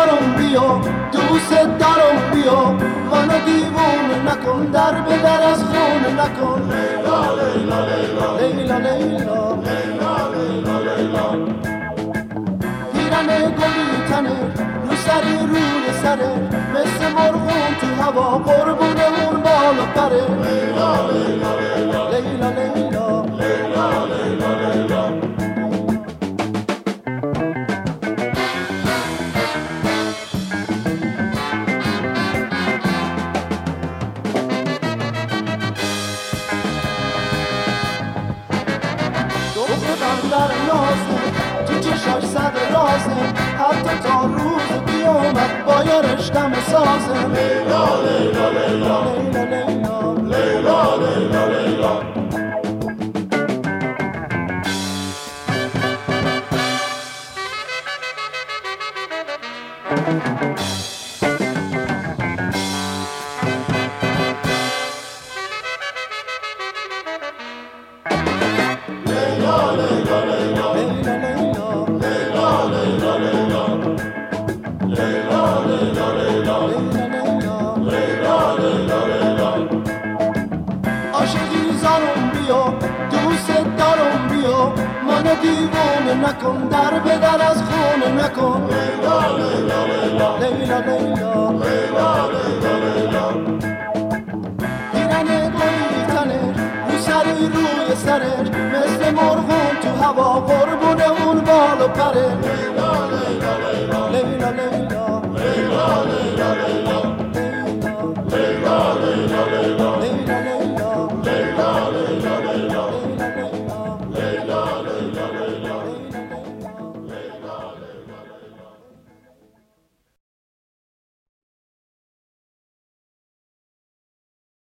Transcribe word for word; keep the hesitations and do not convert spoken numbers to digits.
دارم بیا دوست دارم بیا منو دیوونه نکن در به در از خونه نکن لیلا لیلا لیلا لیلا لیلا لیلا لیلا پیرن گلی تنه رو سری روی سره مثل مرغون تو هوا قربون اون بالا پره لیلا لیلا لیلا لیلا لیلا لیلا لیلا لیلا در نازه تو چشاش صد رازه حتی تا روز بیامد با یارشتم سازه لیلا لیلا لیلا لیلا لیلا لیلا لیلا دوست دارم بیا منو دیوونه نکن در به در از خونه نکن لیلا لیلا لیلا لیلا لیلا لیلا لیلا پیرن گلی تنه رو سری روی سرش مثل مرغون تو هوا قربون اون بال و پره لیلا لیلا لیلا لیلا لیلا لیلا لیلا